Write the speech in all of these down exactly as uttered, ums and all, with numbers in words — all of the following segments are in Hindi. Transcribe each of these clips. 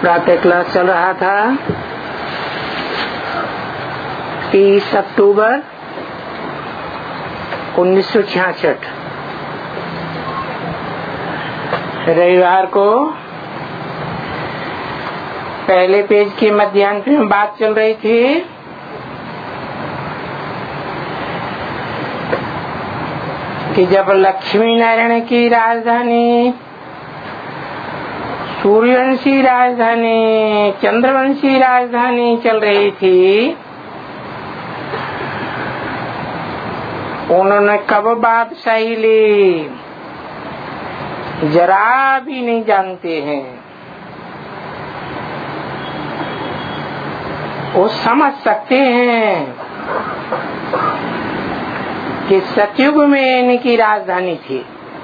प्रातः क्लास चल रहा था। तीस अक्टूबर उन्नीस सौ छियासठ रविवार को पहले पेज की मध्यांश में बात चल रही थी कि जब लक्ष्मी नारायण की राजधानी, सूर्यवंशी राजधानी, चंद्रवंशी राजधानी चल रही थी, उन्होंने कब बादशाही ली जरा भी नहीं जानते हैं। वो समझ सकते हैं कि सतयुग में इनकी राजधानी थी।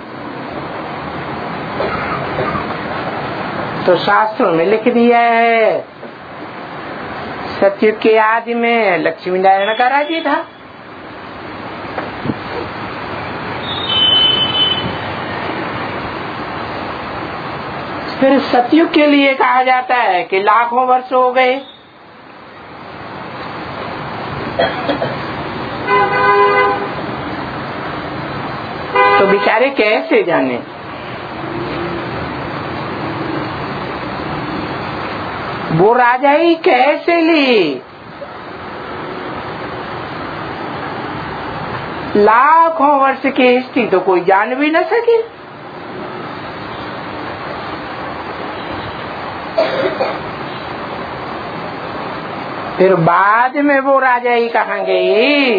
तो शास्त्रों में लिख दिया है सतयुग के आदि में लक्ष्मी नारायण का राज्य था। फिर सतयुग के लिए कहा जाता है कि लाखों वर्ष हो गए। तो बेचारे कैसे जाने? वो राजा ही कैसे ली? लाखों वर्ष की हिस्ट्री तो कोई जान भी न सके। फिर बाद में वो राजा ही कहाँ गई?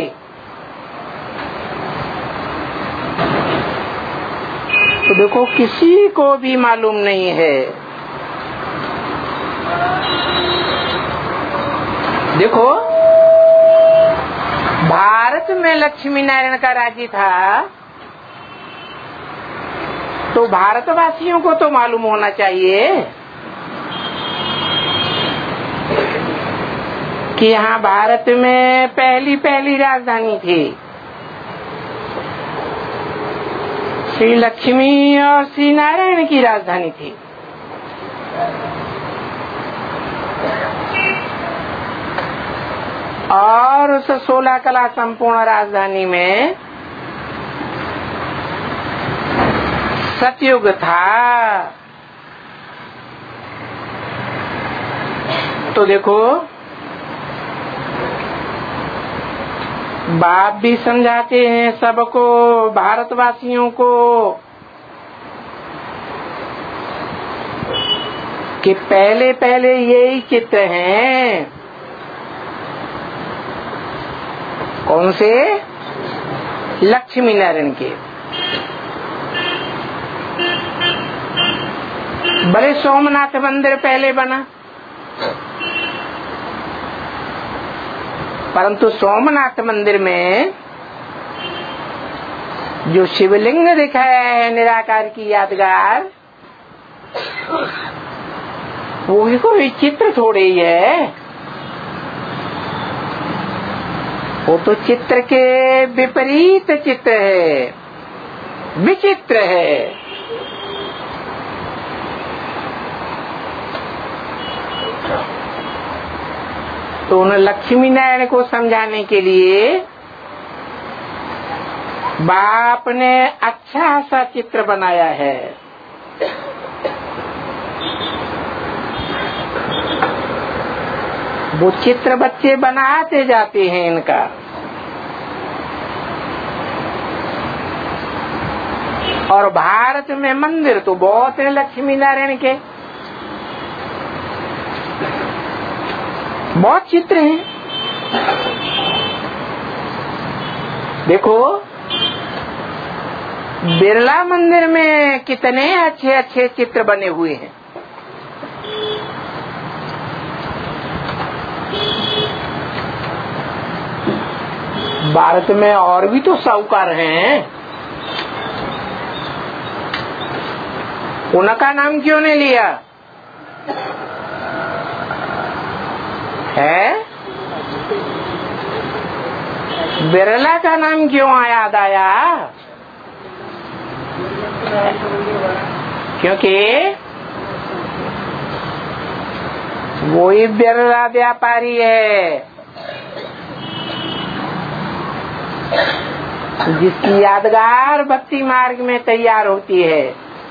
तो देखो किसी को भी मालूम नहीं है। देखो भारत में लक्ष्मी नारायण का राज्य था तो भारतवासियों को तो मालूम होना चाहिए कि यहाँ भारत में पहली पहली राजधानी थी श्री लक्ष्मी और श्री नारायण की राजधानी थी। और उस सोलह कला संपूर्ण राजधानी में सतयुग था। तो देखो बाप भी समझाते हैं सबको, भारतवासियों को, कि पहले पहले यही चित्र हैं। कौन से? लक्ष्मी नारायण के। बड़े सोमनाथ मंदिर पहले बना, परंतु सोमनाथ मंदिर में जो शिवलिंग दिखाया है निराकार की यादगार, वो भी कोई चित्र थोड़ी है। वो तो चित्र के विपरीत चित्र है, विचित्र है। तो उन लक्ष्मी नारायण को समझाने के लिए बाप ने अच्छा सा चित्र बनाया है। वो चित्र बच्चे बनाते जाते हैं इनका। और भारत में मंदिर तो बहुत है लक्ष्मी नारायण के, बहुत चित्र हैं। देखो बिरला मंदिर में कितने अच्छे अच्छे चित्र बने हुए हैं। भारत में और भी तो साहूकार हैं, उनका नाम क्यों नहीं लिया है? बिरला का नाम क्यों याद आया? क्योंकि वो ही बिरला व्यापारी है जिसकी यादगार भक्ति मार्ग में तैयार होती है।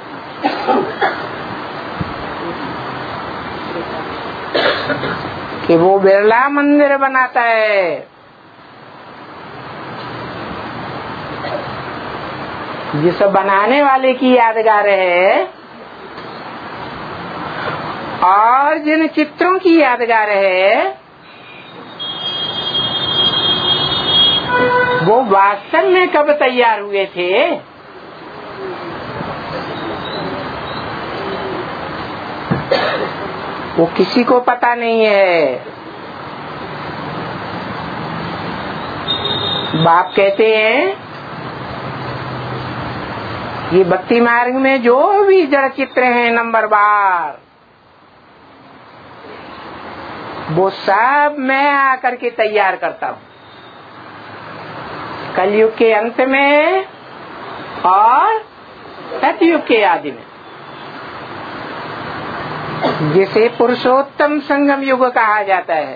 कि वो बिरला मंदिर बनाता है, जिस बनाने वाले की यादगार है और जिन चित्रों की यादगार है वो वास्तव में कब तैयार हुए थे? वो किसी को पता नहीं है। बाप कहते हैं ये भक्ति मार्ग में जो भी जड़ चित्र हैं नंबर बार, वो सब मैं आकर के तैयार करता हूँ कलयुग के अंत में और सतयुग के आदि में, जिसे पुरुषोत्तम संगम युग कहा जाता है।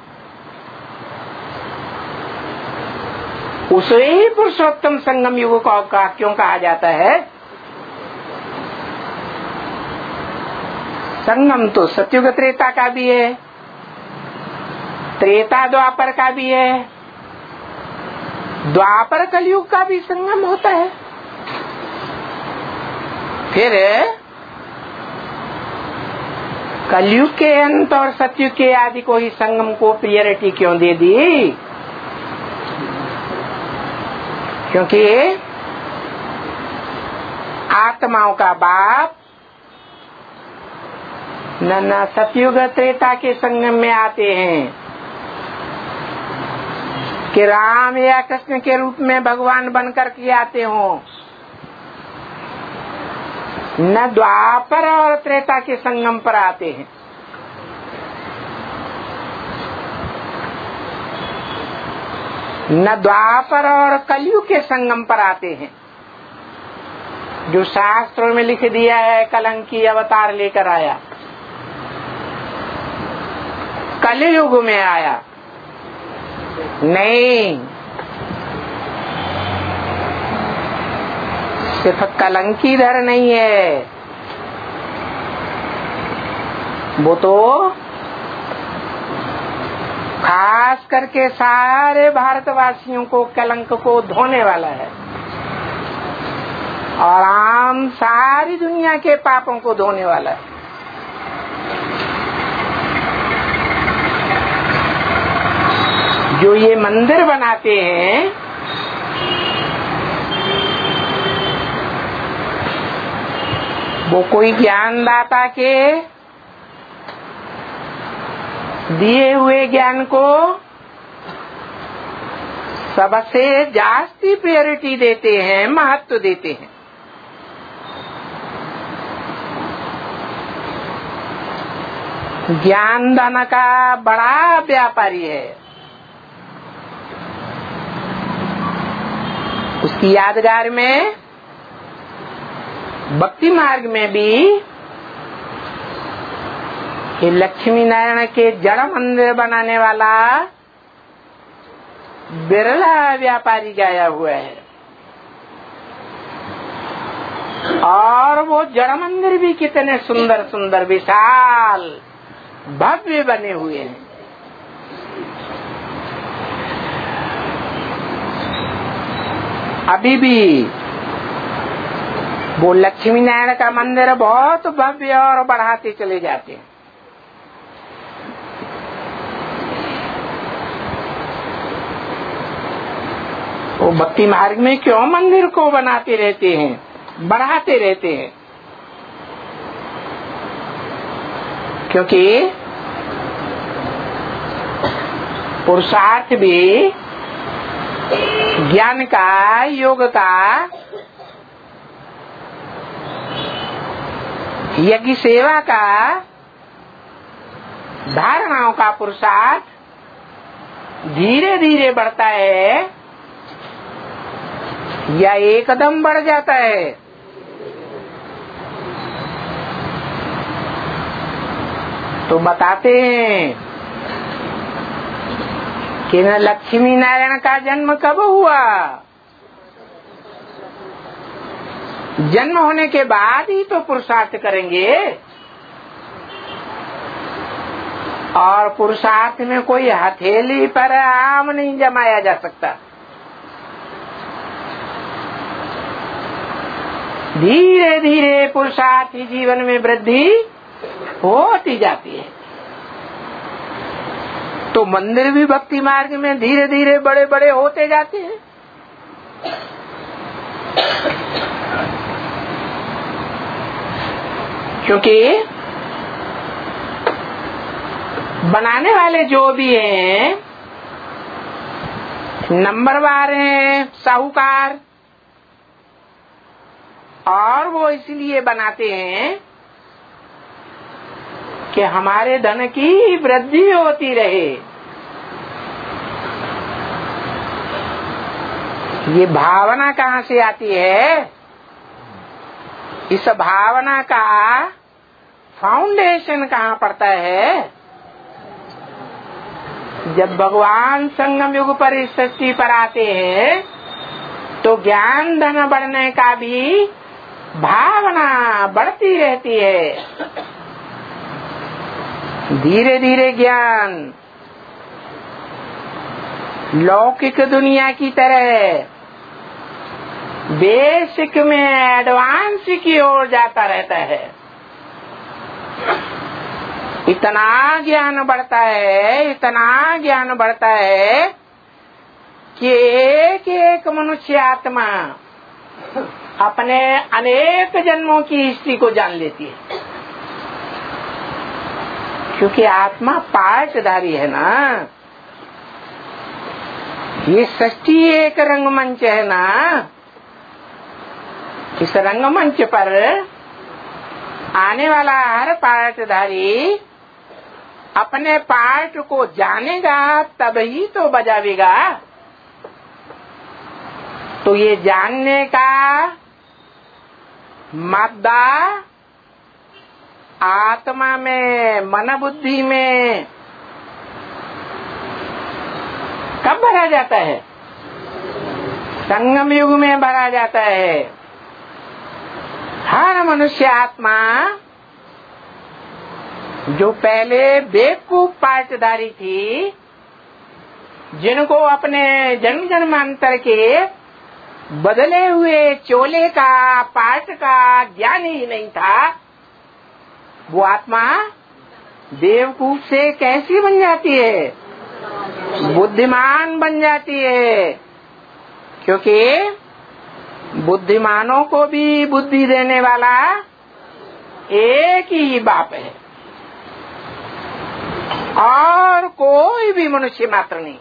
उसे ही पुरुषोत्तम संगम युग का क्यों कहा जाता है? संगम तो सतयुग त्रेता का भी है, त्रेता द्वापर का भी है, द्वापर कलयुग का भी संगम होता है। फिर कलयुग के अंत और सतयुग के आदि को ही संगम को प्रियोरिटी क्यों दे दी? क्योंकि आत्माओं का बाप न न सतयुग त्रेता के संगम में आते हैं कि राम या कृष्ण के रूप में भगवान बनकर के आते हो, न द्वापर और त्रेता के संगम पर आते हैं। न द्वापर और कलयुग के संगम पर आते हैं, जो शास्त्रों में लिख दिया है कलंकी अवतार लेकर आया, कलयुग में आया। नहीं, सिर्फ कलंकीधर नहीं है, वो तो खास करके सारे भारतवासियों को कलंक को धोने वाला है और आम सारी दुनिया के पापों को धोने वाला है। जो ये मंदिर बनाते हैं वो कोई ज्ञानदाता के दिए हुए ज्ञान को सबसे जास्ती प्रायोरिटी देते हैं, महत्व देते हैं। ज्ञान दान का बड़ा व्यापारी है, उसकी यादगार में भक्ति मार्ग में भी ये लक्ष्मी नारायण के जड़ मंदिर बनाने वाला बिरला व्यापारी गाया हुआ है। और वो जड़ मंदिर भी कितने सुंदर सुंदर विशाल भव्य बने हुए हैं। अभी भी वो लक्ष्मी नारायण का मंदिर बहुत भव्य और बढ़ाते चले जाते हैं। वो भक्ति मार्ग में क्यों मंदिर को बनाते रहते हैं, बढ़ाते रहते हैं? क्योंकि पुरुषार्थ भी ज्ञान का, योग का, यज्ञ सेवा का, धारणाओं का पुरुषार्थ धीरे धीरे बढ़ता है या एकदम बढ़ जाता है। तो बताते हैं कि न लक्ष्मी नारायण का जन्म कब हुआ? जन्म होने के बाद ही तो पुरुषार्थ करेंगे, और पुरुषार्थ में कोई हथेली पर आम नहीं जमाया जा सकता। धीरे धीरे पुरुषार्थी जीवन में वृद्धि होती जाती है। तो मंदिर भी भक्ति मार्ग में धीरे धीरे बड़े बड़े होते जाते हैं। क्योंकि बनाने वाले जो भी हैं, नंबरवार हैं, साहूकार, और वो इसलिए बनाते हैं कि हमारे धन की वृद्धि होती रहे। ये भावना कहाँ से आती है? इस भावना का फाउंडेशन कहाँ पड़ता है? जब भगवान संगम युग पर इस सृष्टि पर आते हैं तो ज्ञान धन बढ़ने का भी भावना बढ़ती रहती है। धीरे धीरे ज्ञान लौकिक दुनिया की तरह बेसिक में एडवांस की ओर जाता रहता है। इतना ज्ञान बढ़ता है, इतना ज्ञान बढ़ता है कि एक एक मनुष्य आत्मा अपने अनेक जन्मों की हिस्ट्री को जान लेती है। क्योंकि आत्मा पार्टधारी है ना। ये सृष्टि एक रंगमंच है ना। इस रंगमंच पर आने वाला हर पार्टधारी अपने पार्ट को जानेगा, तभी तो बजावेगा। तो ये जानने का मादा आत्मा में, मन बुद्धि में कब भरा जाता है? संगम युग में भरा जाता है। हर मनुष्य आत्मा जो पहले बेवकूफ पार्टधारी थी, जिनको अपने जन्म जन्मांतर के बदले हुए चोले का, पार्ट का ज्ञान ही नहीं था, वो आत्मा बेवकूफ से कैसी बन जाती है? बुद्धिमान बन जाती है। क्योंकि बुद्धिमानों को भी बुद्धि देने वाला एक ही बाप है, और कोई भी मनुष्य मात्र नहीं।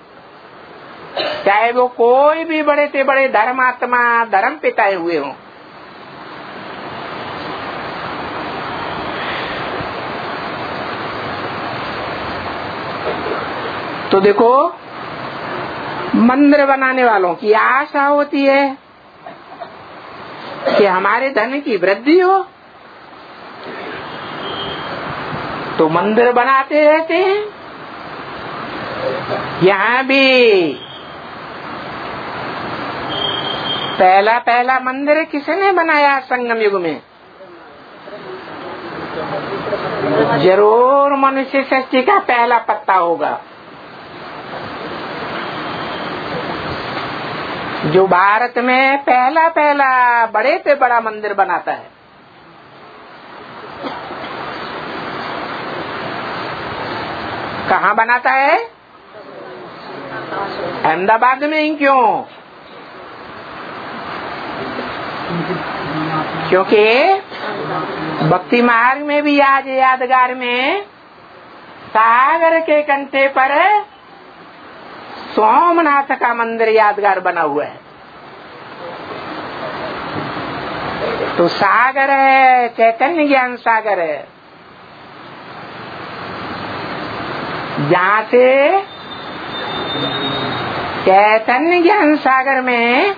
चाहे वो कोई भी बड़े से बड़े धर्मात्मा, धर्म पिता हुए हों। तो देखो, मंदिर बनाने वालों की आशा होती है कि हमारे धन की वृद्धि हो, तो मंदिर बनाते रहते हैं। यहाँ भी पहला पहला मंदिर किसने बनाया? संगम युग में जरूर मनुष्य सृष्टि का पहला पत्ता होगा, जो भारत में पहला पहला बड़े से बड़ा मंदिर बनाता है। कहाँ बनाता है? अहमदाबाद में ही। क्यों? क्योंकि भक्ति मार्ग में भी आज यादगार में सागर के कंठे पर सोमनाथ का मंदिर यादगार बना हुआ है। तो सागर है, चैतन्य ज्ञान सागर है, जहाँ से चैतन्य ज्ञान सागर में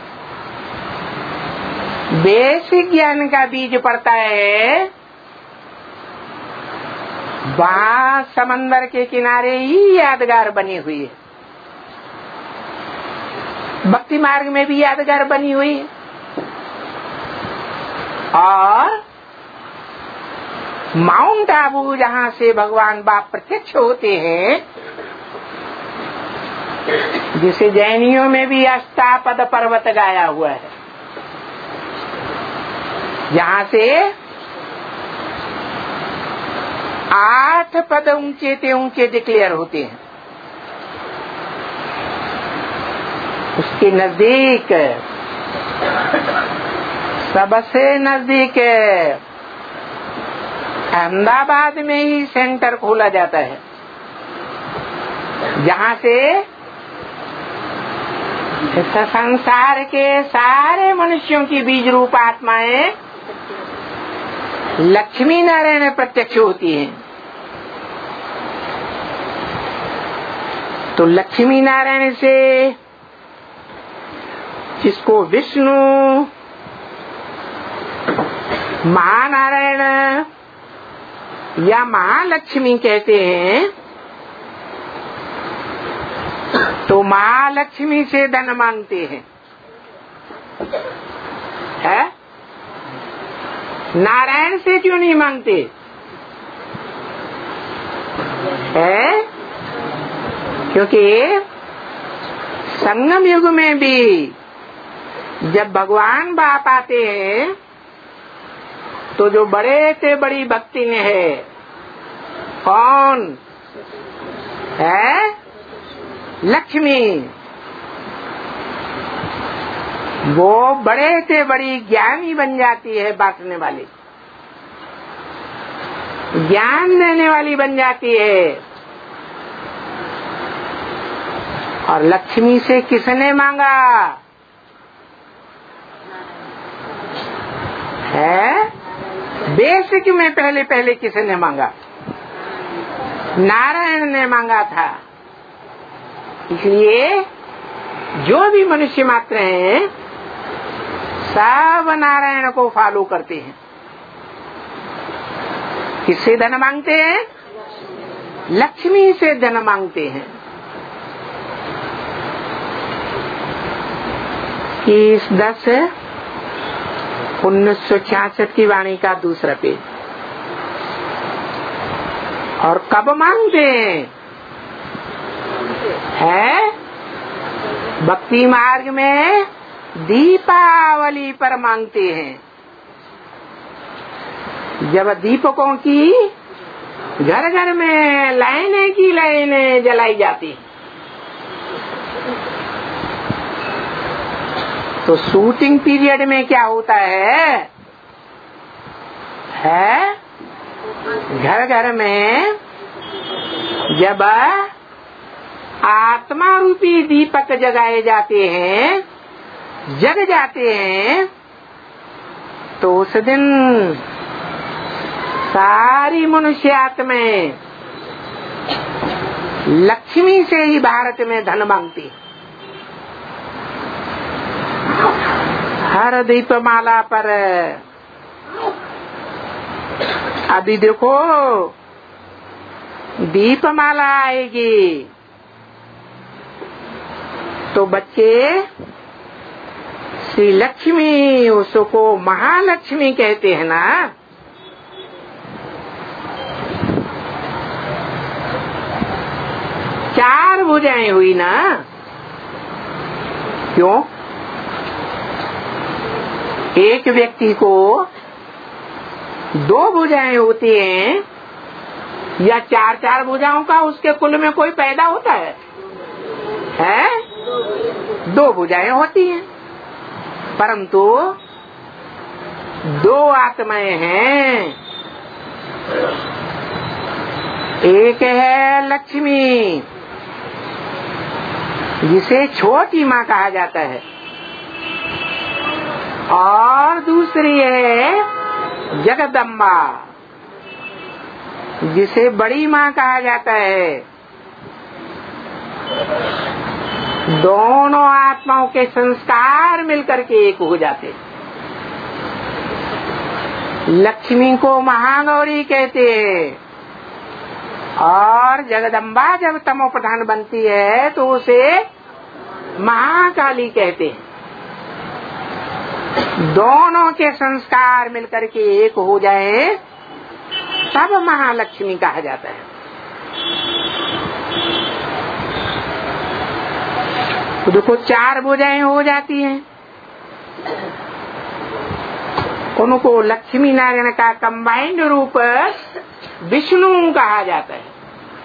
बेसिक ज्ञान का बीज पड़ता है, वहाँ समंदर के किनारे ही यादगार बनी हुई है। भक्ति मार्ग में भी यादगार बनी हुई है। और माउंट आबू जहाँ से भगवान बाप प्रत्यक्ष होते हैं, जिसे जैनियों में भी अष्टापद पर्वत गाया हुआ है, जहाँ से आठ पद ऊंचे ते ऊंचे डिक्लेयर होते हैं, उसके नजदीक, सबसे नजदीक अहमदाबाद में ही सेंटर खोला जाता है, जहाँ से इस संसार के सारे मनुष्यों की बीज रूप आत्माएं लक्ष्मी नारायण प्रत्यक्ष होती हैं। तो लक्ष्मी नारायण से जिसको विष्णु, महानारायण या महालक्ष्मी कहते हैं, तो महालक्ष्मी से धन मांगते हैं, है? नारायण से क्यों नहीं मांगते? है? क्योंकि संगम युग में भी जब भगवान बाप आते हैं तो जो बड़े से बड़ी भक्ति में है, कौन है? लक्ष्मी। वो बड़े से बड़ी ज्ञानी बन जाती है, बांटने वाली, ज्ञान देने वाली बन जाती है। और लक्ष्मी से किसने मांगा है? बेसिक में पहले पहले किसने मांगा? नारायण ने मांगा था। इसलिए जो भी मनुष्य मात्र हैं, सब नारायण को फॉलो करते हैं। किससे धन मांगते हैं? लक्ष्मी से धन मांगते हैं। इस दस उन्नीस सौ छियासठ की वाणी का दूसरा पेज। और कब मांगते हैं? है भक्ति मार्ग में दीपावली पर मांगते हैं, जब दीपकों की घर घर में लाइनें की लाइनें जलाई जाती। तो शूटिंग पीरियड में क्या होता है? है घर घर में जब आत्मा रूपी दीपक जगाए जाते हैं, जग जाते हैं, तो उस दिन सारी मनुष्य आत्माएं लक्ष्मी से ही भारत में धन मांगती। हर दीपमाला पर अभी देखो दीपमाला आएगी तो बच्चे श्री लक्ष्मी, उसको महालक्ष्मी कहते हैं ना। चार भुजाएं हुई ना, क्यों? एक व्यक्ति को दो भुजाएं होती हैं या चार चार भुजाओं का उसके कुल में कोई पैदा होता है? है? दो भुजाएं होती हैं, परंतु दो आत्माएं हैं। एक है लक्ष्मी, जिसे छोटी माँ कहा जाता है, और दूसरी है जगदम्बा, जिसे बड़ी माँ कहा जाता है। दोनों आत्माओं के संस्कार मिलकर के एक हो जाते। लक्ष्मी को महागौरी कहते हैं और जगदम्बा जब तमो प्रधान बनती है तो उसे महाकाली कहते हैं। दोनों के संस्कार मिलकर के एक हो जाए तब महालक्ष्मी कहा जाता है। तो देखो चार भुजाएं हो जाती हैं, उनको लक्ष्मी नारायण का कंबाइंड रूप विष्णु कहा जाता है।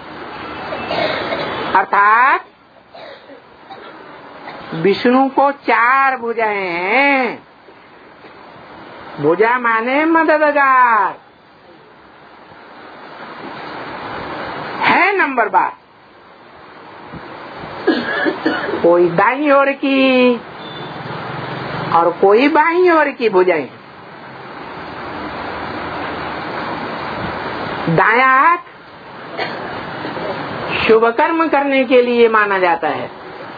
अर्थात विष्णु को चार भुजाएं हैं। भुजा माने मददगार है नंबर बार, कोई दाईं ओर की और कोई बाईं ओर की भुजाएं। दायां हाथ शुभ कर्म करने के लिए माना जाता है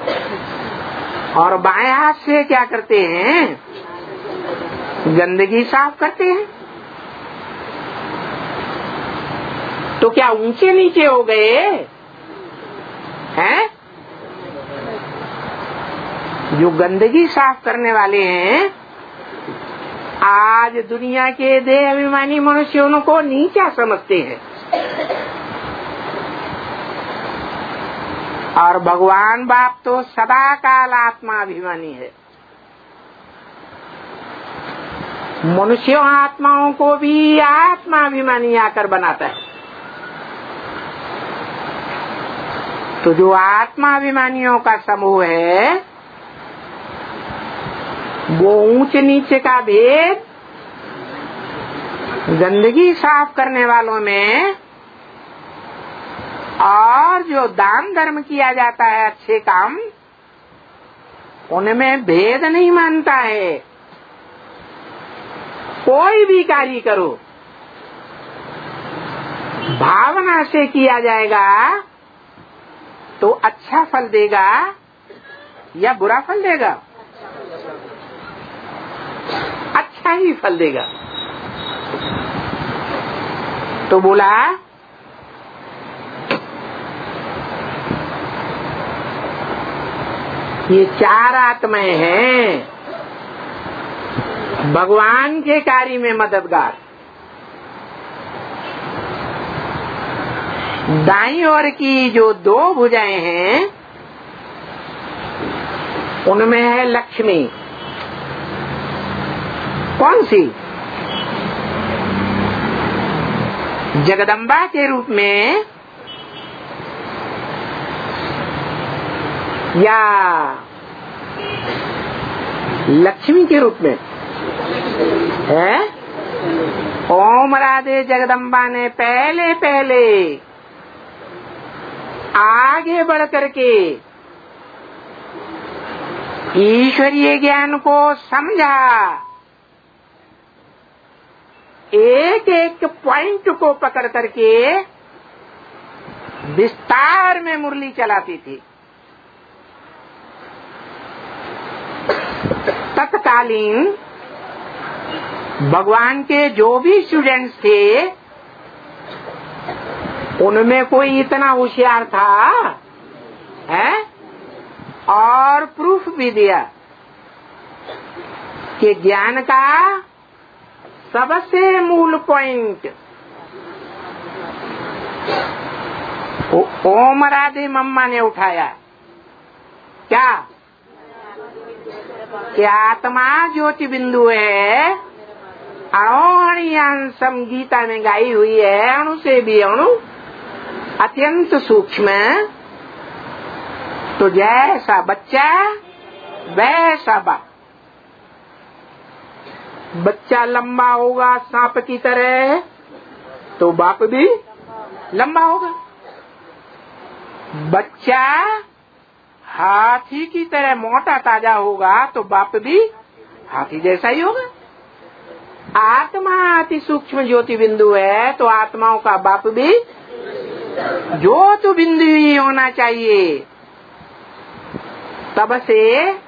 और बाएं हाथ से क्या करते हैं? गंदगी साफ करते हैं। तो क्या ऊंचे नीचे हो गए हैं? जो गंदगी साफ करने वाले हैं आज दुनिया के देह अभिमानी मनुष्यों को नीचा समझते हैं और भगवान बाप तो सदा काल आत्मा अभिमानी है। मनुष्यों आत्माओं को भी आत्मा अभिमानी आकर बनाता है। तो जो आत्मा अभिमानियों का समूह है वो ऊंच नीचे का भेद गंदगी साफ करने वालों में और जो दान धर्म किया जाता है अच्छे काम उनमें भेद नहीं मानता है। कोई भी कार्य करो भावना से किया जाएगा तो अच्छा फल देगा या बुरा फल देगा? अच्छा ही फल देगा। तो बोला ये चार आत्माएं हैं भगवान के कार्य में मददगार। दाईं ओर की जो दो भुजाएं हैं उनमें है लक्ष्मी। कौन सी? जगदम्बा के रूप में या लक्ष्मी के रूप में है? ओम राधे जगदम्बा ने पहले पहले आगे बढ़ करके ईश्वरीय ज्ञान को समझा, एक एक पॉइंट को पकड़ करके विस्तार में मुरली चलाती थी। तत्कालीन भगवान के जो भी स्टूडेंट्स थे उनमें कोई इतना होशियार था है और प्रूफ भी दिया कि ज्ञान का सबसे मूल पॉइंट ओम राधे मम्मा ने उठाया। क्या? कि आत्मा ज्योति बिंदु है, अणुअणियांसम गीता में गाई हुई है, अणु से भी अणु अत्यंत सूक्ष्म। तो जैसा बच्चा वैसा बाप। बच्चा लंबा होगा सांप की तरह तो बाप भी लंबा होगा। बच्चा हाथी की तरह मोटा ताजा होगा तो बाप भी हाथी जैसा ही होगा। आत्मा अति सूक्ष्म ज्योति बिंदु है तो आत्माओं का बाप भी ज्योति बिंदु ही होना चाहिए। तब से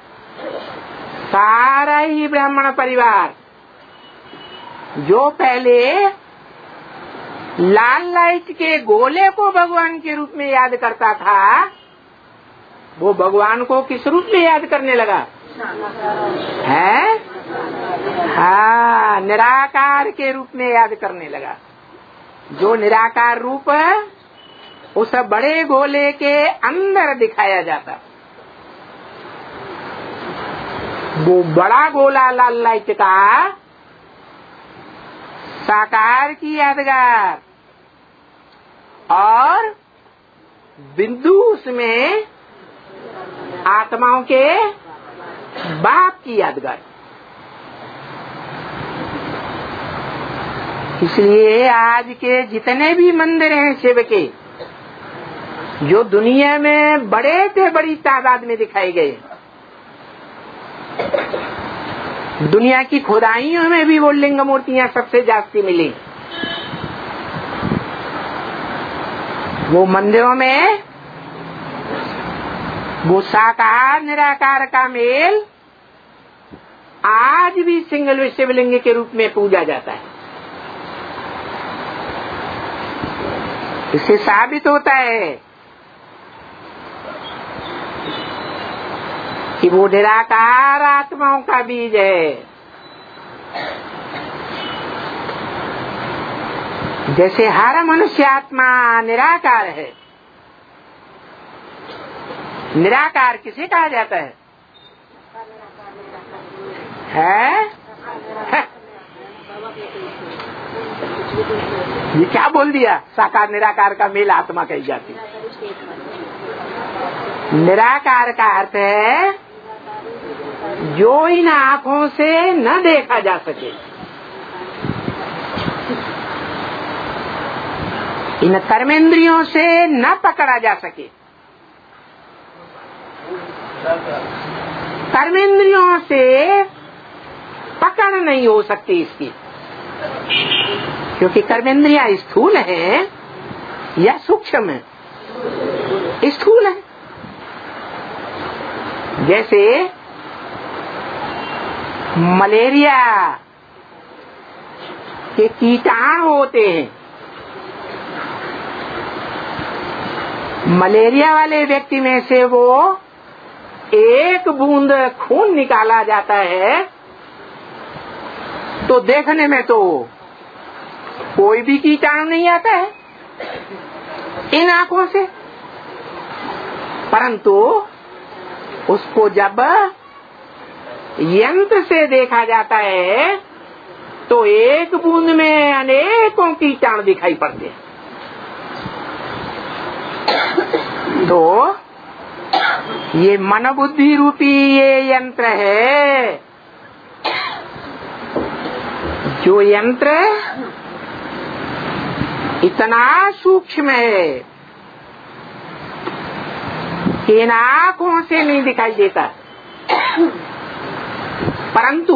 सारा ही ब्राह्मण परिवार जो पहले लाल लाइट के गोले को भगवान के रूप में याद करता था, वो भगवान को किस रूप में याद करने लगा है? हाँ, निराकार के रूप में याद करने लगा। जो निराकार रूप उस बड़े गोले के अंदर दिखाया जाता, वो बड़ा गोला लाल लाइट का साकार की यादगार और बिंदु उसमें आत्माओं के बाप की यादगार। इसलिए आज के जितने भी मंदिर हैं शिव के, जो दुनिया में बड़े से बड़ी तादाद में दिखाए गए, दुनिया की खुदाइयों में भी वो लिंग मूर्तियां सबसे जास्ती मिली। वो मंदिरों में वो साकार निराकार का मेल आज भी सिंगल शिवलिंग के रूप में पूजा जाता है। इससे साबित होता है कि वो निराकार आत्माओं का बीज है। जैसे हर मनुष्य आत्मा निराकार है। निराकार किसे कहा जाता है? है? है? ये क्या बोल दिया? साकार निराकार का मेल आत्मा कही जाती। निराकार का अर्थ है जो इन आँखों से न देखा जा सके, इन कर्मेंद्रियों से न पकड़ा जा सके। कर्मेंद्रियों से पकड़ नहीं हो सकती इसकी, क्योंकि कर्मेंद्रियां स्थूल है या सूक्ष्म है? स्थूल है। जैसे मलेरिया के कीटाणु होते हैं, मलेरिया वाले व्यक्ति में से वो एक बूंद खून निकाला जाता है तो देखने में तो कोई भी कीटाणु नहीं आता है इन आंखों से, परंतु उसको जब यंत्र से देखा जाता है तो एक बूंद में अनेकों कीटाणु दिखाई पड़ते हैं। तो ये मन बुद्धि रूपी ये यंत्र है, जो यंत्र इतना सूक्ष्म है कि इन आँखों से नहीं दिखाई देता, परंतु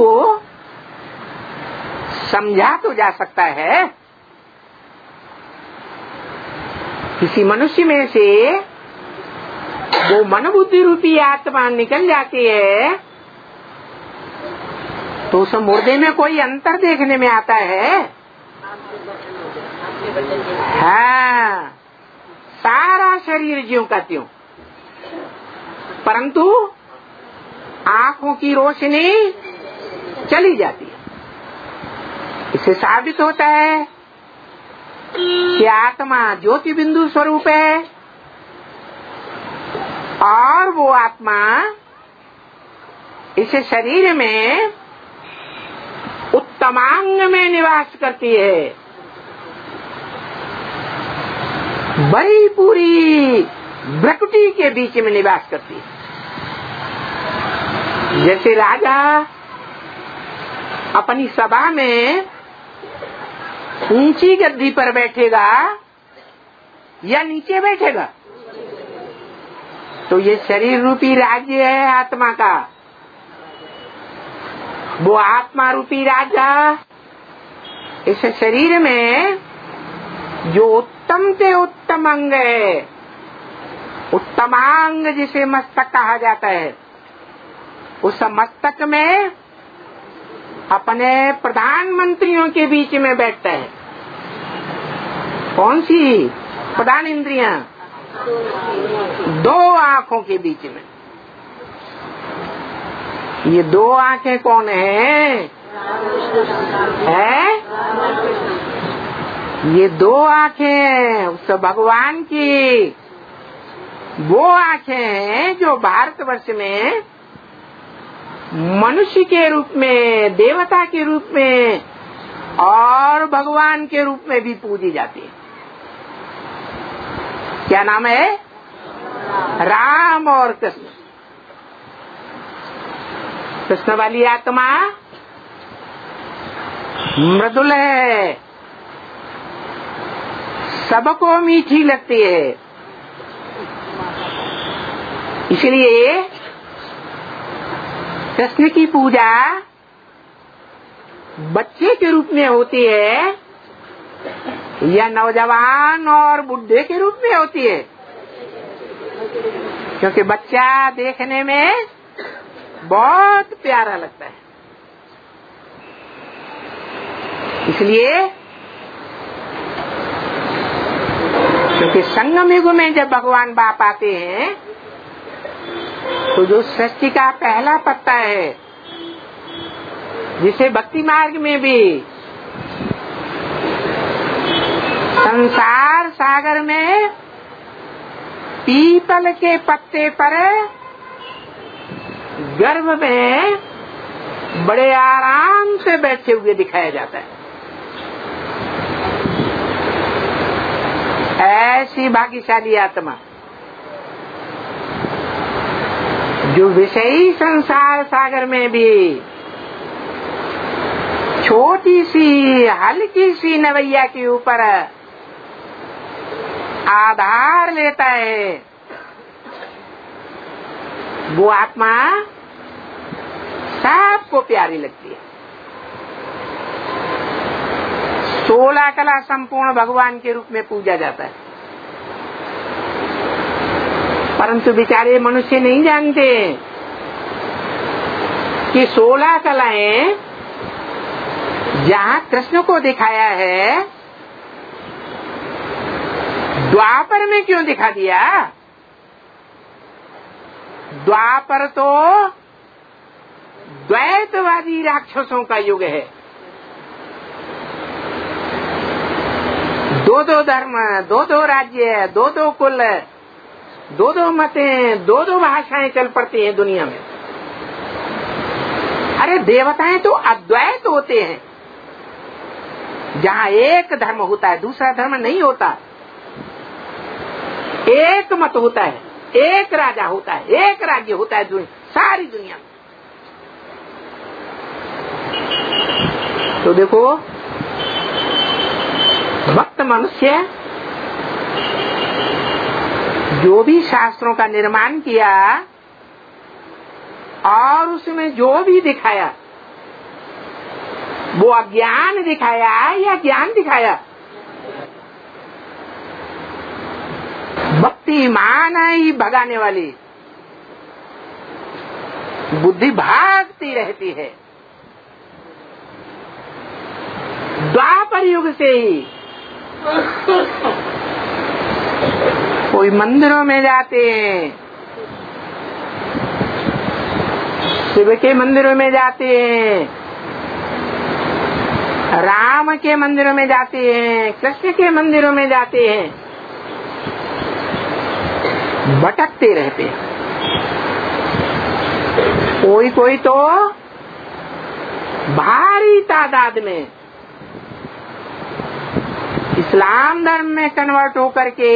समझा तो जा सकता है। किसी मनुष्य में से वो मन बुद्धि रूपी आत्मा निकल जाती है तो उस मुर्दे में कोई अंतर देखने में आता है? हाँ, सारा शरीर ज्यों का त्यों, परंतु आंखों की रोशनी चली जाती है। इससे साबित होता है कि आत्मा ज्योति बिंदु स्वरूप है और वो आत्मा इस शरीर में उत्तमांग में निवास करती है। बड़ी पूरी प्रकृति के बीच में निवास करती है। जैसे राजा अपनी सभा में ऊंची गद्दी पर बैठेगा या नीचे बैठेगा, तो ये शरीर रूपी राज्य है आत्मा का। वो आत्मा रूपी राजा इस शरीर में जो उत्तम से उत्तम अंग है, उत्तमांग जिसे मस्तक कहा जाता है, उस मस्तक में अपने प्रधानमंत्रियों के बीच में बैठता है। कौन सी प्रधान इंद्रियां? दो आंखों के बीच में। ये दो आंखें कौन है? है ये दो आंखें उस भगवान की वो आंखें हैं जो भारतवर्ष में मनुष्य के रूप में, देवता के रूप में और भगवान के रूप में भी पूजी जाती है। क्या नाम है? राम और कृष्ण। कृष्ण वाली आत्मा मृदुल है, सबको मीठी लगती है। इसलिए कृष्ण की पूजा बच्चे के रूप में होती है या नौजवान और बुढ़े के रूप में होती है? क्योंकि बच्चा देखने में बहुत प्यारा लगता है। इसलिए क्योंकि संगम युग में जब भगवान बाप आते हैं तो जो सृष्टि का पहला पत्ता है, जिसे भक्ति मार्ग में भी संसार सागर में पीपल के पत्ते पर गर्भ में बड़े आराम से बैठे हुए दिखाया जाता है। ऐसी भाग्यशाली आत्मा जो विषयी संसार सागर में भी छोटी सी हल्की सी नवैया के ऊपर आधार लेता है, वो आत्मा सबको प्यारी लगती है। सोलह कला संपूर्ण भगवान के रूप में पूजा जाता है, परंतु बेचारे मनुष्य नहीं जानते कि सोलह कलाएं जहाँ कृष्ण को दिखाया है, द्वापर में क्यों दिखा दिया? द्वापर तो द्वैतवादी राक्षसों का युग है। दो दो धर्म, दो दो राज्य, दो दो कुल, दो दो मतें, दो दो भाषाएं चल पड़ती हैं दुनिया में। अरे देवताएं तो अद्वैत होते हैं, जहाँ एक धर्म होता है, दूसरा धर्म नहीं होता। एक मत होता है, एक राजा होता है, एक राज्य होता है दुनिया, सारी दुनिया में। तो देखो, भक्त मनुष्य जो भी शास्त्रों का निर्माण किया और उसमें जो भी दिखाया, वो अज्ञान दिखाया या ज्ञान दिखाया? भक्ति मान ही भगाने वाली, बुद्धि भागती रहती है। द्वापर युग से ही कोई मंदिरों में जाते हैं, शिव के मंदिरों में जाते हैं, राम के मंदिरों में जाते हैं, कृष्ण के मंदिरों में जाते हैं, भटकते रहते हैं। कोई कोई तो भारी तादाद में इस्लाम धर्म में कन्वर्ट होकर के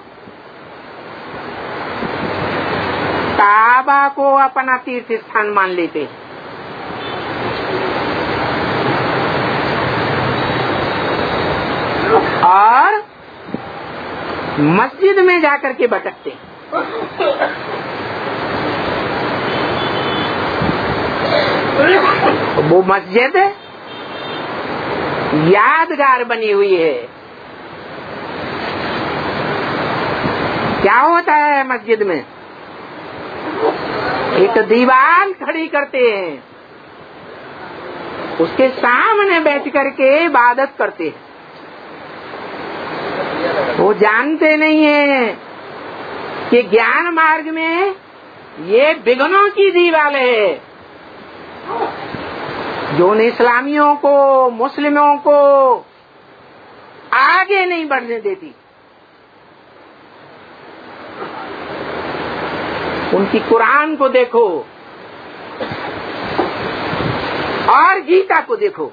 काबा को अपना तीर्थ स्थान मान लेते हैं। और मस्जिद में जाकर के भटकते हैं। वो मस्जिद यादगार बनी हुई है। क्या होता है मस्जिद में? एक दीवार खड़ी करते हैं, उसके सामने बैठ करके इबादत करते हैं। वो जानते नहीं है कि ज्ञान मार्ग में ये विघ्नों की दीवार है जो उन इस्लामियों को, मुस्लिमों को आगे नहीं बढ़ने देती। उनकी कुरान को देखो और गीता को देखो,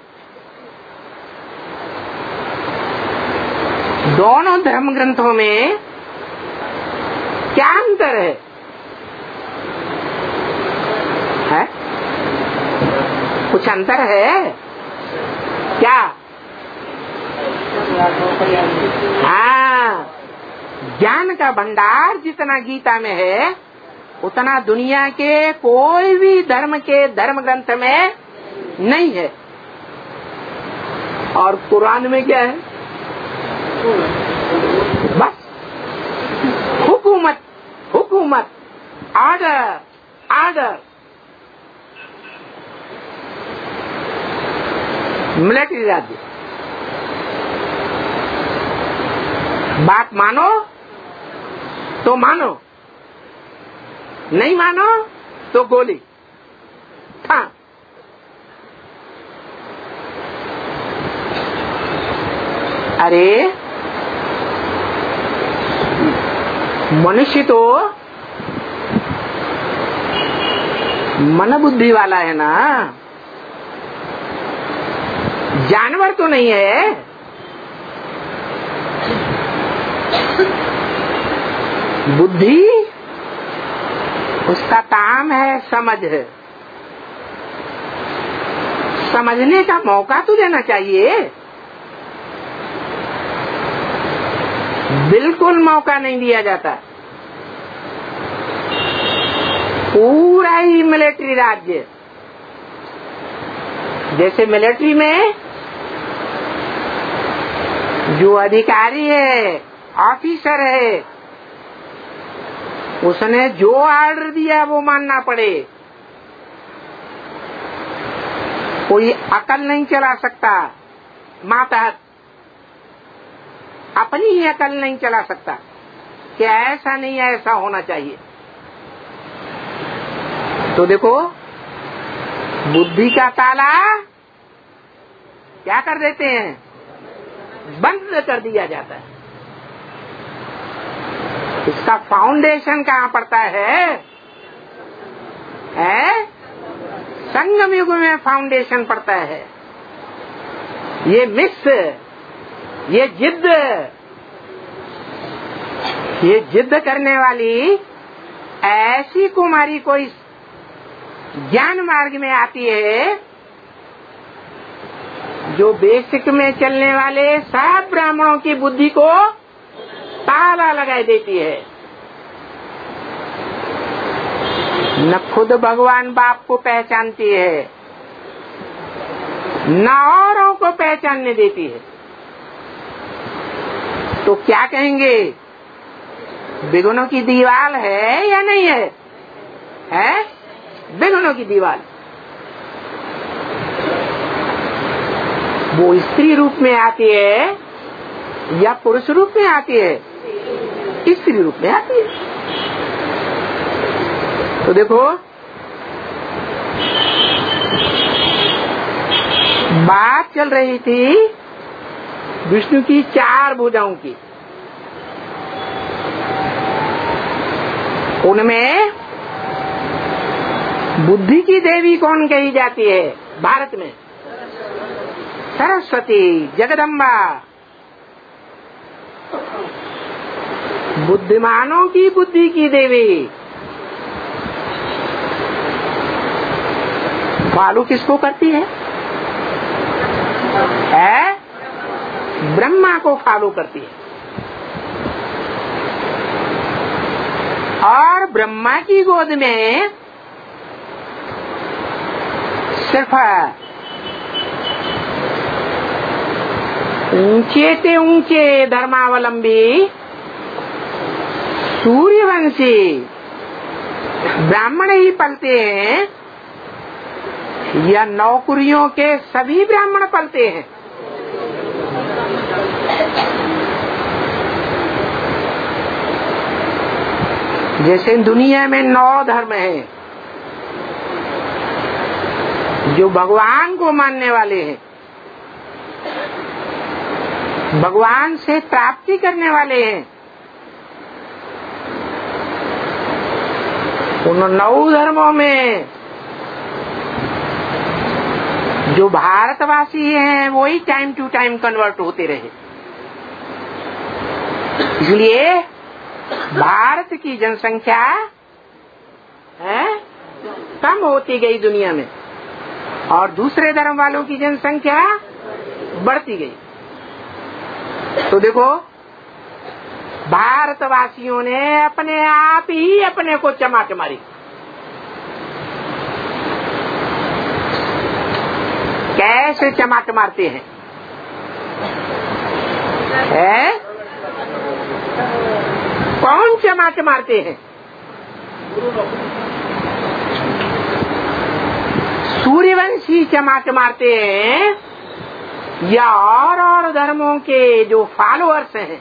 दोनों धर्म ग्रंथों में क्या अंतर है? है? कुछ अंतर है क्या? हाँ, ज्ञान का भंडार जितना गीता में है उतना दुनिया के कोई भी धर्म के धर्म ग्रंथ में नहीं है। और कुरान में क्या है? बस हुकूमत, हुकूमत, आर्डर, आर्डर, मिलिट्री राज्य। बात मानो तो मानो, नहीं मानो तो गोली। हाँ, अरे मनुष्य तो मन बुद्धि वाला है ना, जानवर तो नहीं है। बुद्धि उसका काम है, समझ है। समझने का मौका तो देना चाहिए। बिल्कुल मौका नहीं दिया जाता। पूरा ही मिलिट्री राज्य, जैसे मिलिट्री में जो अधिकारी है, ऑफिसर है, उसने जो ऑर्डर दिया वो मानना पड़े। कोई अकल नहीं चला सकता, मातहत अपनी ही अकल नहीं चला सकता कि ऐसा नहीं, ऐसा होना चाहिए। तो देखो, बुद्धि का ताला क्या कर देते हैं? बंद कर दिया जाता है। इसका फाउंडेशन कहाँ पड़ता है? है? संगम युग में फाउंडेशन पड़ता है। ये मिक्स, ये जिद्द, ये जिद्द करने वाली ऐसी कुमारी कोई ज्ञान मार्ग में आती है जो बेसिक में चलने वाले सब ब्राह्मणों की बुद्धि को ताला लगा देती है। न खुद भगवान बाप को पहचानती है, न औरों को पहचानने देती है। तो क्या कहेंगे? विघ्नों की दीवार है या नहीं है? है? विघ्नों की दीवार। वो स्त्री रूप में आती है या पुरुष रूप में आती है? स्त्री रूप में आती है। तो देखो, बात चल रही थी विष्णु की चार भुजाओं की। उनमें बुद्धि की देवी कौन कही जाती है भारत में? सरस्वती, जगदम्बा। बुद्धिमानों की बुद्धि की देवी। फॉलो किसको करती है? है? ब्रह्मा को फॉलो करती है। और ब्रह्मा की गोद में सिर्फ ऊंचे से ऊंचे धर्मावलंबी सूर्यवंशी ब्राह्मण ही पलते हैं या नौकरियों के सभी ब्राह्मण पलते हैं? जैसे दुनिया में नौ धर्म हैं जो भगवान को मानने वाले हैं, भगवान से प्राप्ति करने वाले हैं। उन नौ धर्मों में जो भारतवासी हैं वही टाइम टू टाइम कन्वर्ट होते रहे। इसलिए भारत की जनसंख्या है कम होती गई दुनिया में और दूसरे धर्म वालों की जनसंख्या बढ़ती गई। तो देखो, भारतवासियों ने अपने आप ही अपने को चमाट मारी। कैसे चमाट मारते हैं? है? कौन चमाट मारते हैं? सूर्यवंशी चमाट मारते हैं या और और धर्मों के जो फॉलोअर्स हैं,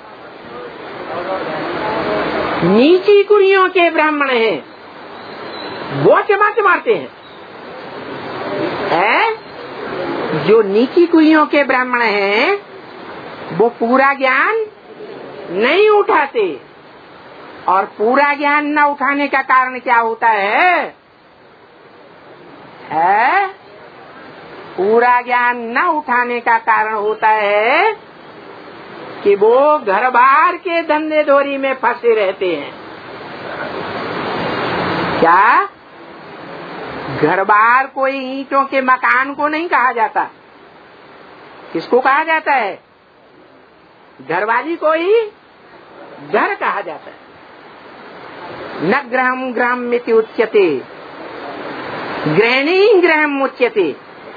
नीची कुरियों के ब्राह्मण हैं, वो चमाट मारते हैं? है? जो नीची कुरियों के ब्राह्मण हैं वो पूरा ज्ञान नहीं उठाते, और पूरा ज्ञान न उठाने का कारण क्या होता है? है? पूरा ज्ञान न उठाने का कारण होता है कि वो घर बार के धंधे धोरी में फंसे रहते हैं। क्या? घर बार कोई ईंटों के मकान को नहीं कहा जाता। किसको कहा जाता है? घरवाली को ही घर कहा जाता है। न गृहम गृहम मिति उच्यते, गृहिणी गृहम उच्यते।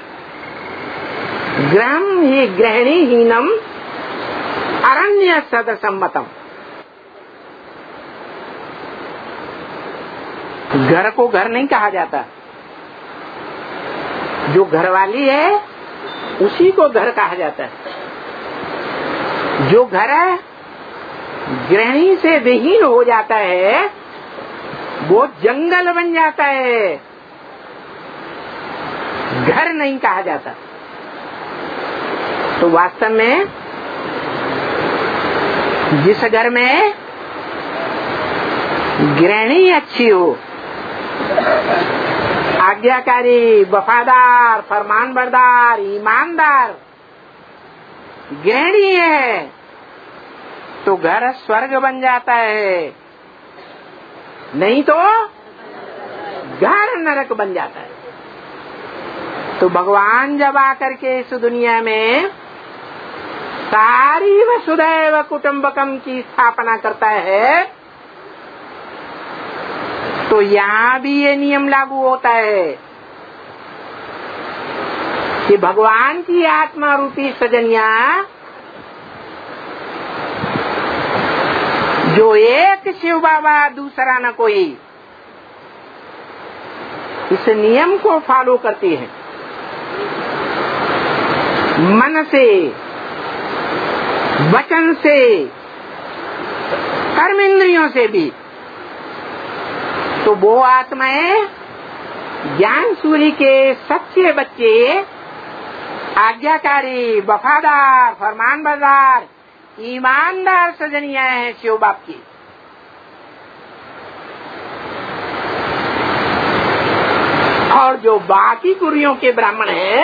गृहम ही गृहिणी हीनम अरण्य सदसम्मतम। घर को घर नहीं कहा जाता। जो घरवाली है उसी को घर कहा जाता है। जो घर गृहिणी से विहीन हो जाता है वो जंगल बन जाता है, घर नहीं कहा जाता। तो वास्तव में जिस घर में गृहिणी अच्छी हो, आज्ञाकारी, वफादार, फरमानबरदार, ईमानदार गृहिणी है तो घर स्वर्ग बन जाता है, नहीं तो घर नरक बन जाता है। तो भगवान जब आकर के इस दुनिया में सारी वसुधैव कुटुंबकम की स्थापना करता है तो यहाँ भी ये नियम लागू होता है कि भगवान की आत्मा रूपी सजनिया जो एक शिव बाबा दूसरा न कोई, इस नियम को फॉलो करती है मन से, वचन से, कर्म इंद्रियों से भी। तो वो आत्माएं ज्ञान सूर्य के सच्चे बच्चे, आज्ञाकारी, वफादार, फरमानबरदार, ईमानदार सजनिया है शिव बाप की। और जो बाकी कुरियों के ब्राह्मण हैं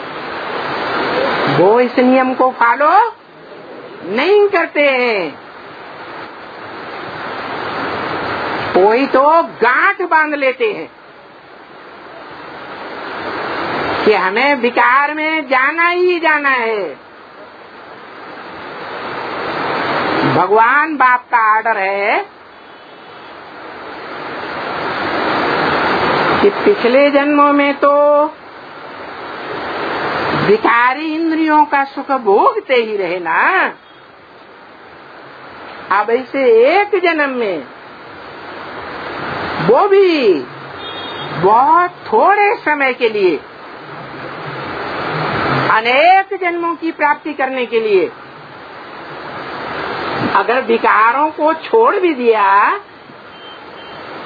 वो इस नियम को फॉलो नहीं करते हैं। कोई तो गांठ बांध लेते हैं कि हमें विकार में जाना ही जाना है। भगवान बाप का आर्डर है कि पिछले जन्मों में तो विकारी इंद्रियों का सुख भोगते ही रहे ना, अब ऐसे एक जन्म में, वो भी बहुत थोड़े समय के लिए, अनेक जन्मों की प्राप्ति करने के लिए, अगर विकारों को छोड़ भी दिया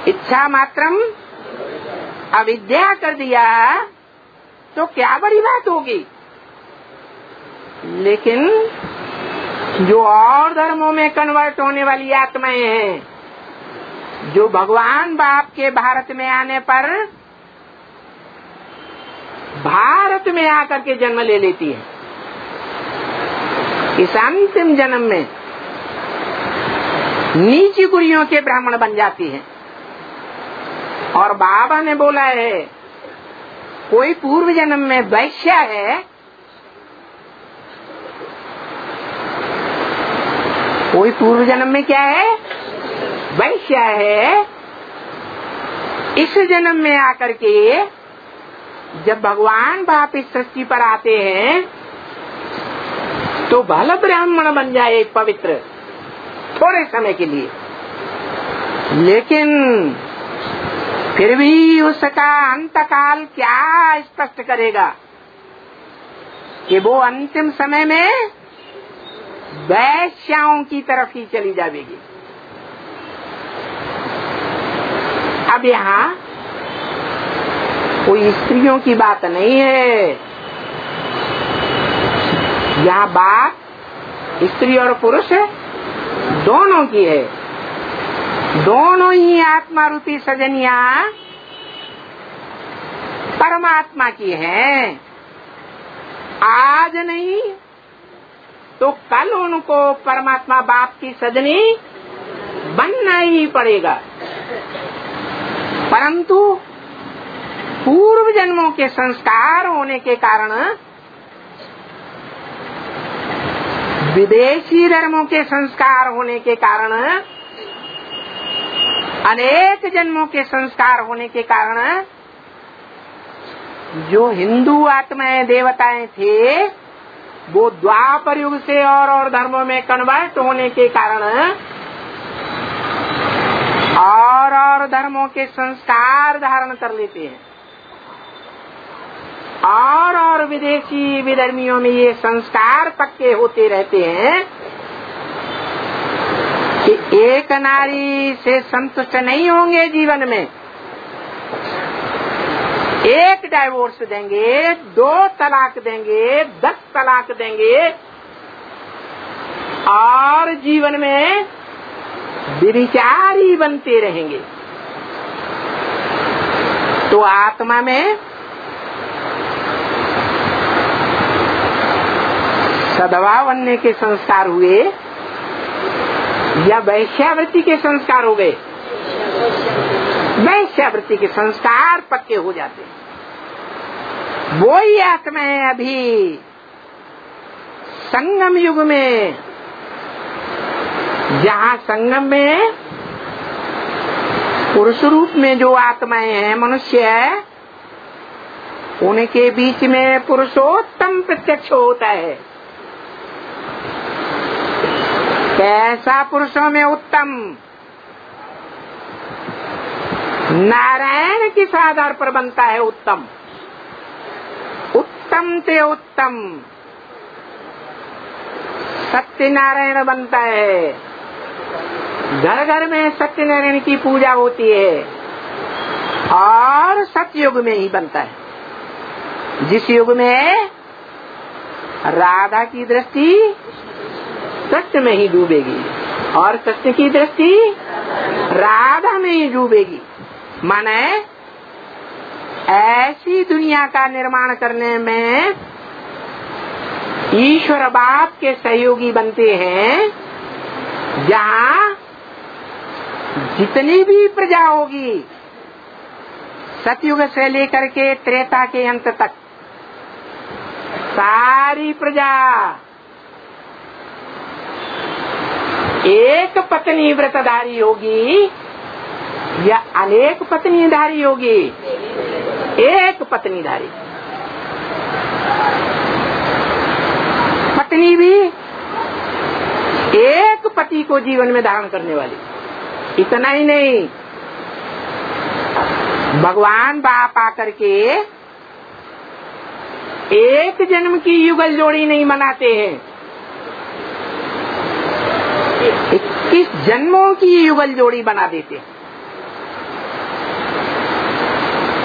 इच्छा मात्रम अविद्या कर दिया तो क्या बड़ी बात होगी। लेकिन जो और धर्मों में कन्वर्ट होने वाली आत्माएं हैं, जो भगवान बाप के भारत में आने पर भारत में आकर के जन्म ले लेती है, इस अंतिम जन्म में नीची कुरियों के ब्राह्मण बन जाती है। और बाबा ने बोला है कोई पूर्व जन्म में वैश्या है, कोई पूर्व जन्म में क्या है, वैश्या है। इस जन्म में आकर के जब भगवान बाप इस सृष्टि पर आते हैं तो भला ब्राह्मण बन जाए पवित्र थोड़े समय के लिए, लेकिन फिर भी उसका अंतकाल क्या स्पष्ट करेगा कि वो अंतिम समय में वैश्याओं की तरफ ही चली जाएगी। अब यहाँ कोई स्त्रियों की बात नहीं है, यहाँ बात स्त्री और पुरुष दोनों की है। दोनों ही आत्मा रूपी सजनिया परमात्मा की हैं। आज नहीं तो कल उनको परमात्मा बाप की सजनी बनना ही पड़ेगा। परंतु पूर्व जन्मों के संस्कार होने के कारण, विदेशी धर्मों के संस्कार होने के कारण, अनेक जन्मों के संस्कार होने के कारण जो हिंदू आत्माएं देवताएं थे वो द्वापर युग से और और धर्मों में कन्वर्ट होने के कारण और और धर्मों के संस्कार धारण कर लेते हैं। और और विदेशी विधर्मियों में ये संस्कार पक्के होते रहते हैं कि एक नारी से संतुष्ट नहीं होंगे जीवन में, एक डाइवोर्स देंगे, दो तलाक देंगे, दस तलाक देंगे और जीवन में व्यभिचारी बनते रहेंगे। तो आत्मा में सद्भाव बनने के संस्कार हुए या वैश्यावृत्ति के संस्कार हो गए? वैश्यावृत्ति के संस्कार पक्के हो जाते हैं। वो ही आत्माएं अभी संगम युग में, जहाँ संगम में पुरुष रूप में जो आत्माएं हैं, मनुष्य है, उनके बीच में पुरुषोत्तम प्रत्यक्ष होता है। कैसा पुरुषों में उत्तम? नारायण किस आधार पर बनता है उत्तम? उत्तम से उत्तम सत्यनारायण बनता है। घर घर में सत्यनारायण की पूजा होती है और सतयुग में ही बनता है, जिस युग में राधा की दृष्टि सत्य में ही डूबेगी और सत्य की दृष्टि राधा में ही डूबेगी। माने ऐसी दुनिया का निर्माण करने में ईश्वर बाप के सहयोगी बनते हैं, जहाँ जितनी भी प्रजा होगी सतयुग से लेकर के त्रेता के अंत तक, सारी प्रजा एक पत्नी व्रतधारी होगी या अनेक पत्नीधारी होगी? एक पत्नीधारी। पत्नी भी एक पति को जीवन में धारण करने वाली। इतना ही नहीं, भगवान बाप आकर के एक जन्म की युगल जोड़ी नहीं बनाते हैं, इक्कीस जन्मों की युगल जोड़ी बना देते हैं।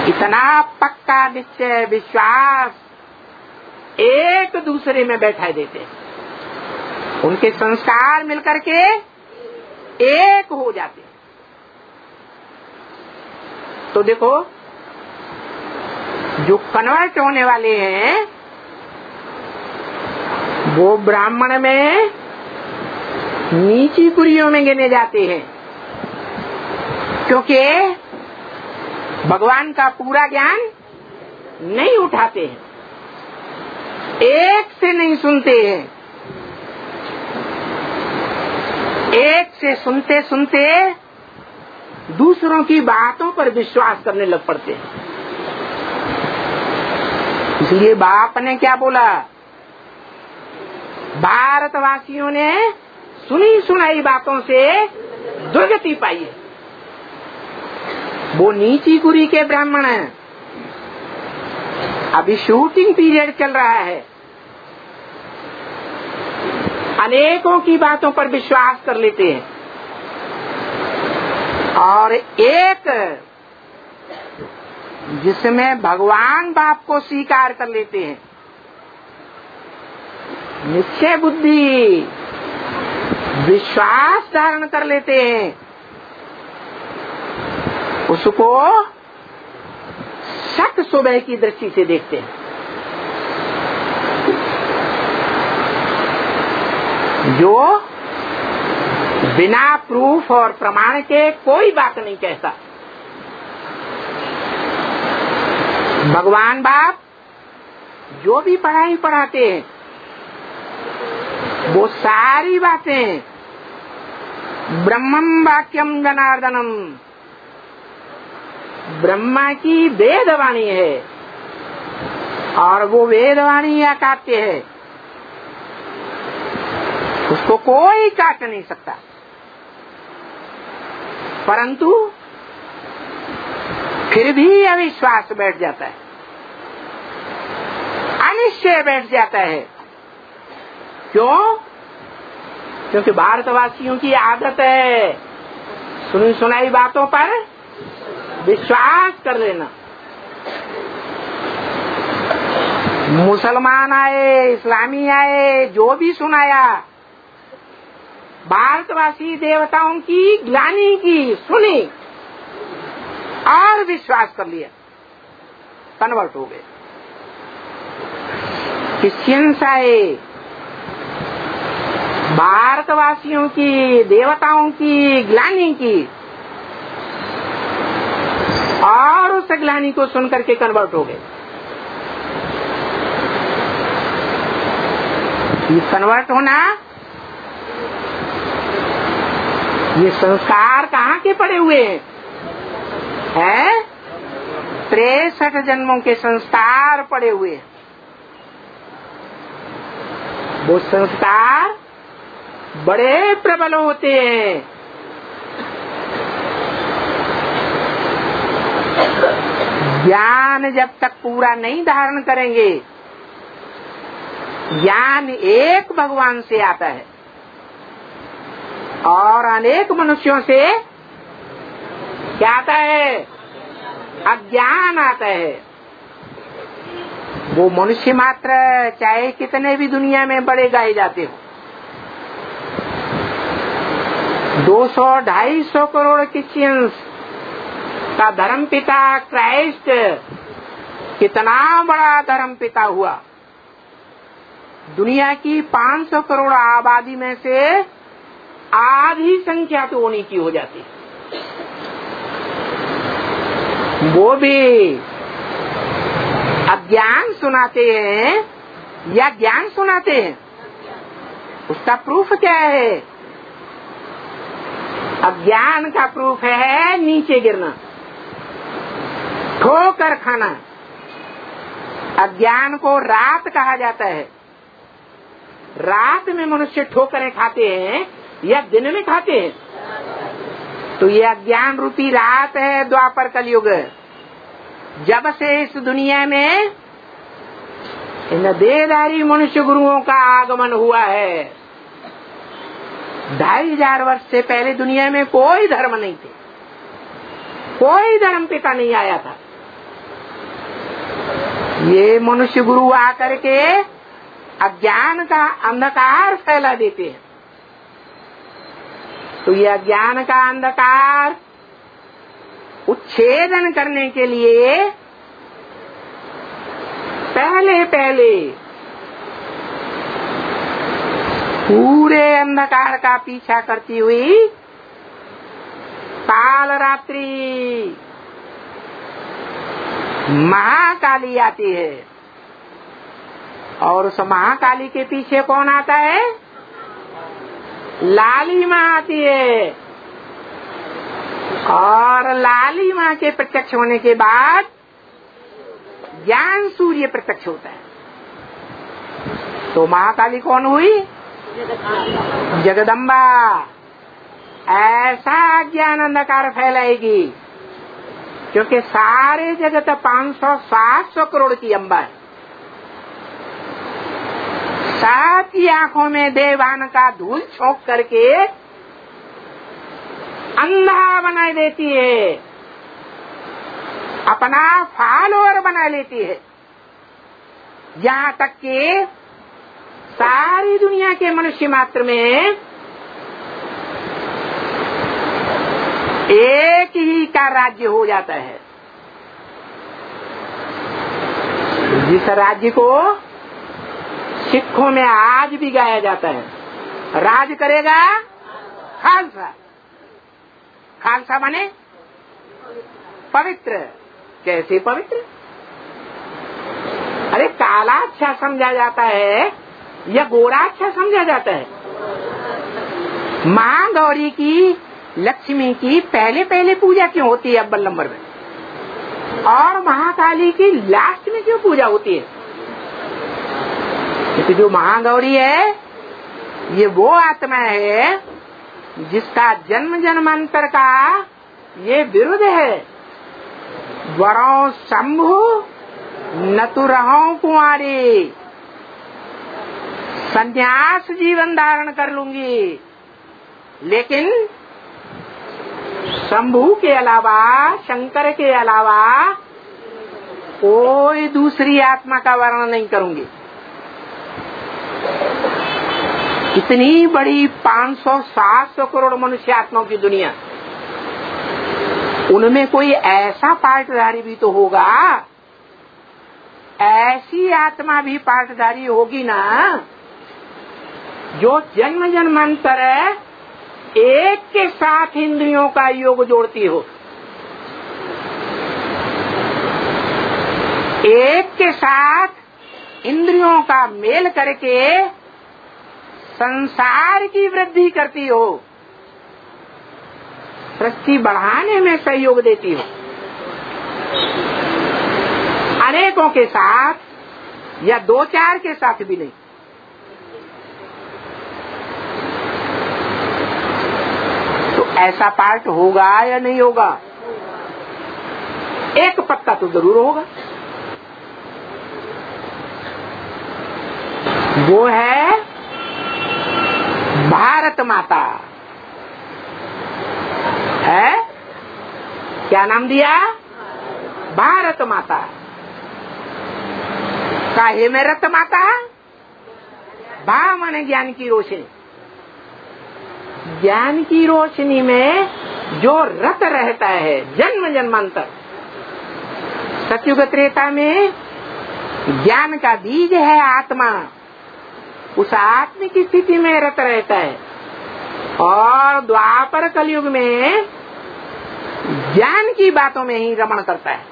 इतना पक्का निश्चय विश्वास एक दूसरे में बैठा देते हैं, उनके संस्कार मिलकर के एक हो जाते हैं। तो देखो, जो कन्वर्ट होने वाले हैं वो ब्राह्मण में नीची कुरियों में गिने जाते हैं, क्योंकि भगवान का पूरा ज्ञान नहीं उठाते हैं, एक से नहीं सुनते हैं, एक से सुनते सुनते दूसरों की बातों पर विश्वास करने लग पड़ते हैं। इसलिए बाप ने क्या बोला, भारतवासियों ने सुनी सुनाई बातों से दुर्गति पाई है। वो नीची कुरी के ब्राह्मण हैं, अभी शूटिंग पीरियड चल रहा है, अनेकों की बातों पर विश्वास कर लेते हैं और एक जिसमें भगवान बाप को स्वीकार कर लेते हैं, निश्चय बुद्धि विश्वास धारण कर लेते हैं, उसको शक सुबह की दृष्टि से देखते हैं। जो बिना प्रूफ और प्रमाण के कोई बात नहीं कहता। भगवान बाप जो भी पढ़ाई पढ़ाते हैं वो सारी बातें ब्रह्मम वाक्यम जनार्दनम, ब्रह्मा की वेदवाणी है और वो वेदवाणी अकाट्य है, उसको कोई काट नहीं सकता। परंतु फिर भी अविश्वास बैठ जाता है, अनिश्चय बैठ जाता है। क्यों? क्योंकि भारतवासियों की आदत है सुनी सुनाई बातों पर विश्वास कर लेना। मुसलमान आए, इस्लामी आए, जो भी सुनाया, भारतवासी देवताओं की ग्लानि की, सुनी और विश्वास कर लिया, कन्वर्ट हो गए। क्रिश्चियंस आए, भारतवासियों की, देवताओं की ग्लानि की और उस ग्लानि को सुनकर के कन्वर्ट हो गए। ये कन्वर्ट होना, ये संस्कार कहाँ के पड़े हुए हैं? है तिरसठ जन्मों के संस्कार पड़े हुए हैं। वो संस्कार बड़े प्रबल होते हैं। ज्ञान जब तक पूरा नहीं धारण करेंगे, ज्ञान एक भगवान से आता है और अनेक मनुष्यों से क्या आता है? अज्ञान आता है। वो मनुष्य मात्र चाहे कितने भी दुनिया में बड़े गाए जाते हो, दो सौ ढाई सौ करोड़ क्रिश्चियंस का धर्म पिता क्राइस्ट कितना बड़ा धर्म पिता हुआ। दुनिया की पाँच सौ करोड़ आबादी में से आधी संख्या तो उन्हीं की हो जाती है। वो भी अज्ञान सुनाते हैं या ज्ञान सुनाते हैं, उसका प्रूफ क्या है? अज्ञान का प्रूफ है नीचे गिरना, ठोकर खाना। अज्ञान को रात कहा जाता है। रात में मनुष्य ठोकरें खाते हैं या दिन में खाते हैं? तो ये अज्ञान रूपी रात है, द्वापर कलयुग। जब से इस दुनिया में इन देहधारी मनुष्य गुरुओं का आगमन हुआ है, ढाई हजार वर्ष से पहले दुनिया में कोई धर्म नहीं थे, कोई धर्म पिता नहीं आया था। ये मनुष्य गुरु आकर के अज्ञान का अंधकार फैला देते हैं। तो ये अज्ञान का अंधकार उच्छेदन करने के लिए पहले पहले पूरे अंधकार का पीछा करती हुई काल रात्रि महाकाली आती है। और उस महाकाली के पीछे कौन आता है? लाली माँ आती है। और लाली माँ के प्रत्यक्ष होने के बाद ज्ञान सूर्य प्रत्यक्ष होता है। तो महाकाली कौन हुई? जगदम्बा। ऐसा ज्ञान अंधकार फैलाएगी क्योंकि सारे जगत पाँच सौ सात सौ करोड़ की अम्बा है। सात की आंखों में देवान का धूल छोंक करके अंधा बना देती है, अपना फॉलोअर बना लेती है। यहाँ तक कि सारी दुनिया के मनुष्य मात्र में एक ही का राज्य हो जाता है। जिस राज्य को सिखों में आज भी गाया जाता है, राज करेगा खालसा। खालसा माने पवित्र। कैसे पवित्र? अरे काला अच्छा समझा जाता है या गोरा अच्छा समझा जाता है? माँ गौरी की, लक्ष्मी की पहले पहले पूजा क्यों होती है अव्वल नंबर में, और महाकाली की लास्ट में क्यों पूजा होती है? तो जो महागौरी है ये वो आत्मा है जिसका जन्म जन्मांतर का ये विरुद्ध है। वरों शंभु न तु रहो कुंवारी, संन्यास जीवन धारण कर लूंगी, लेकिन शंभु के अलावा, शंकर के अलावा कोई दूसरी आत्मा का वर्णन नहीं करूंगी। इतनी बड़ी पाँच सौ सात सौ करोड़ मनुष्य आत्माओं की दुनिया, उनमें कोई ऐसा पार्टधारी भी तो होगा, ऐसी आत्मा भी पार्टधारी होगी ना जो जन्म जन्मांतर एक के साथ इंद्रियों का योग जोड़ती हो, एक के साथ इंद्रियों का मेल करके संसार की वृद्धि करती हो, सृष्टि बढ़ाने में सहयोग देती हो। अनेकों के साथ या दो चार के साथ भी नहीं। तो ऐसा पार्ट होगा या नहीं होगा? एक पत्ता तो जरूर होगा। वो है भारत माता। है क्या नाम दिया? भारत माता। काहे में रत माता? भा माने ज्ञान की रोशनी। ज्ञान की रोशनी में जो रत रहता है जन्म जन्मांतर। सतयुग त्रेता में ज्ञान का बीज है आत्मा, उस आत्म की स्थिति में रत रहता है। और द्वापर कलयुग में ज्ञान की बातों में ही रमण करता है।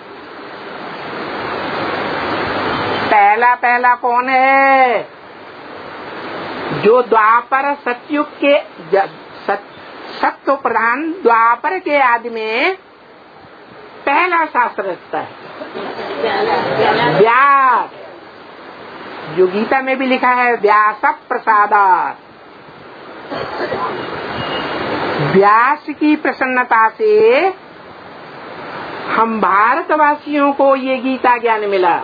पहला पहला कौन है? जो द्वापर सतयुग के सत, सत्व प्रधान द्वापर के आदि में पहला शास्त्र रचता है, व्यास। जो गीता में भी लिखा है व्यास प्रसादात्। व्यास की प्रसन्नता से हम भारतवासियों को ये गीता ज्ञान मिला।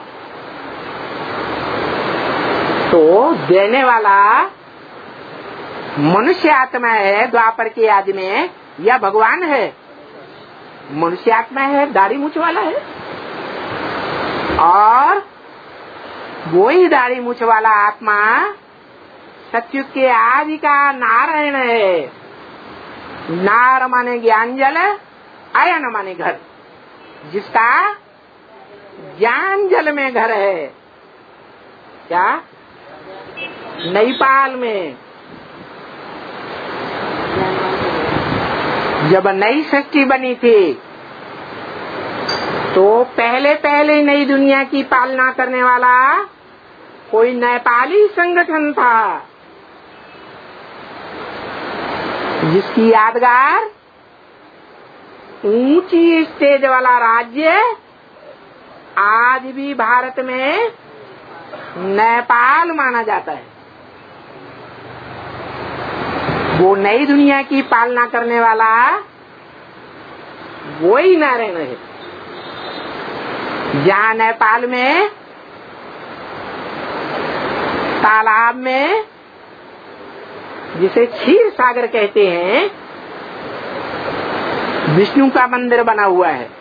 तो देने वाला मनुष्य आत्मा है द्वापर के आदि में, या भगवान है? मनुष्य आत्मा है, दाढ़ी मूछ वाला है। और वही दाढ़ी मूछ वाला आत्मा सतयुग के आदि का नारायण है। नार माने ज्ञान जल, अयन माने घर, जिसका ज्ञान जल में घर है। क्या? नेपाल में जब नई सृष्टि बनी थी तो पहले पहले नई दुनिया की पालना करने वाला कोई नेपाली संगठन था, जिसकी यादगार ऊंची स्टेज वाला राज्य आज भी भारत में नेपाल माना जाता है। वो नई दुनिया की पालना करने वाला वही नारायण है। जहाँ नेपाल में तालाब में, जिसे क्षीर सागर कहते हैं, विष्णु का मंदिर बना हुआ है।